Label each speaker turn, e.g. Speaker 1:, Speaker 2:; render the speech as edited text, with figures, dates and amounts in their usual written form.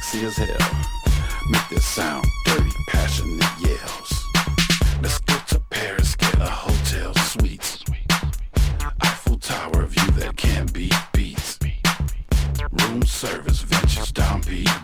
Speaker 1: sexy as hell. Make this sound dirty, passionate yells. Let's go to Paris, get a hotel suite. Eiffel Tower view that can't be beat. Room service, ventures down P